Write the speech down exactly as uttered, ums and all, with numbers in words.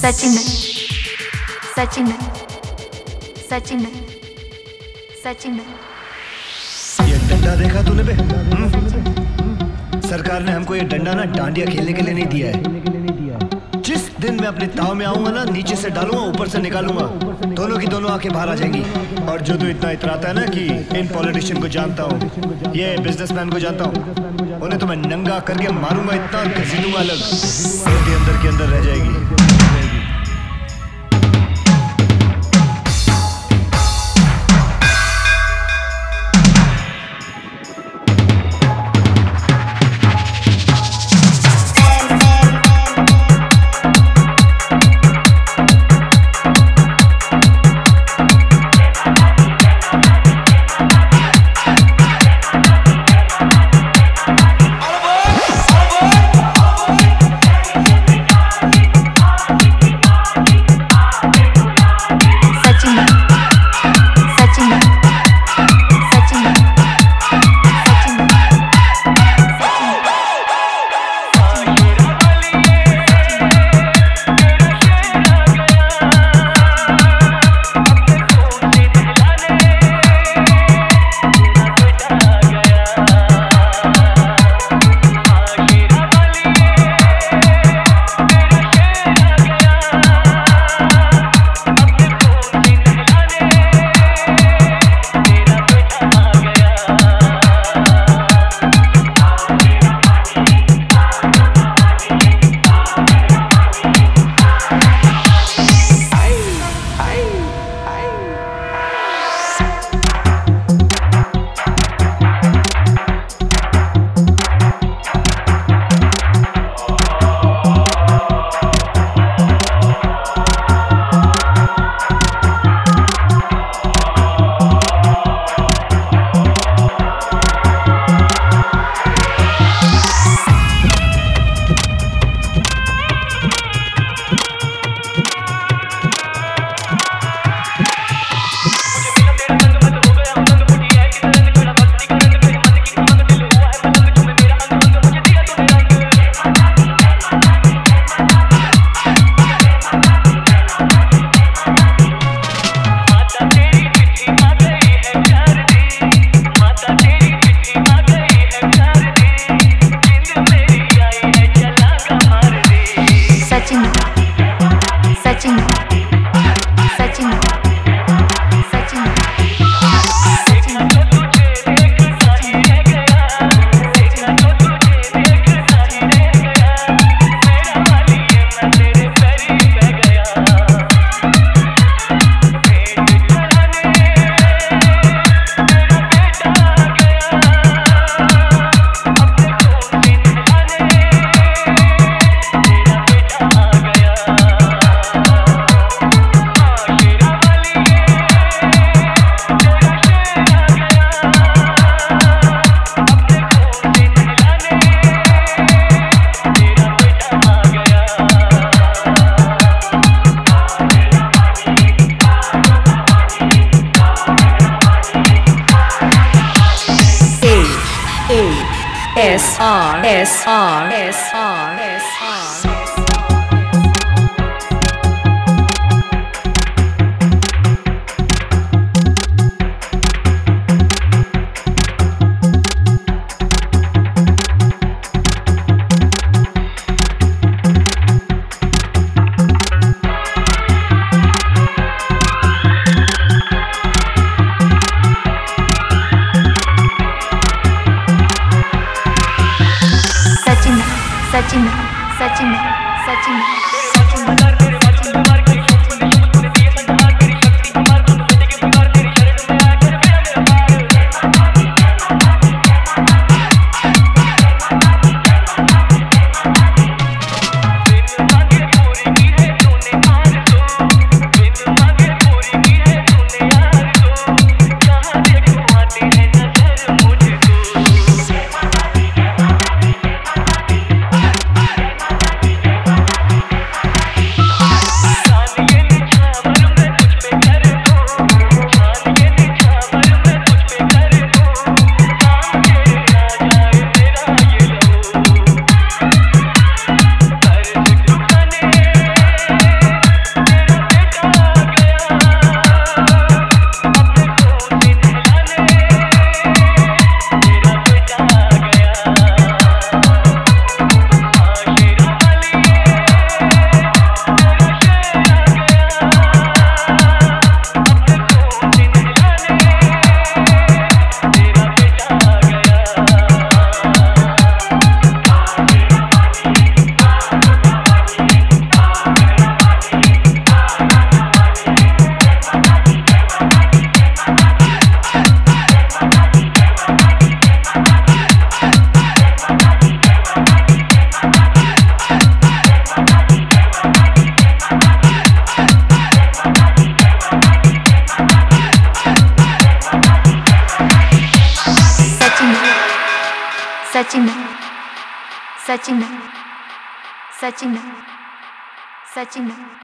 सचिन सचिन सचिन सचिन। ये डंडा देखा तूने बे? सरकार ने हमको ये डंडा ना डांडिया खेलने के लिए नहीं दिया है। जिस दिन मैं अपने ताव में आऊंगा ना, नीचे से डालूंगा ऊपर से निकालूंगा, दोनों की दोनों आंखें बाहर आ जाएंगी। और जो तू इतना इतराता है ना कि इन पॉलिटिशियन को जानता हूँ, ये बिजनेसमैन को जानता हूँ, उन्हें तो मैं नंगा करके मारूंगा, इतना घसीटूंगा अलग, रोटी अंदर के अंदर रह जाएगी। S R S R S R S R Sachin Sachin Sachin Sachin Sachin Sachin Sachin Sachin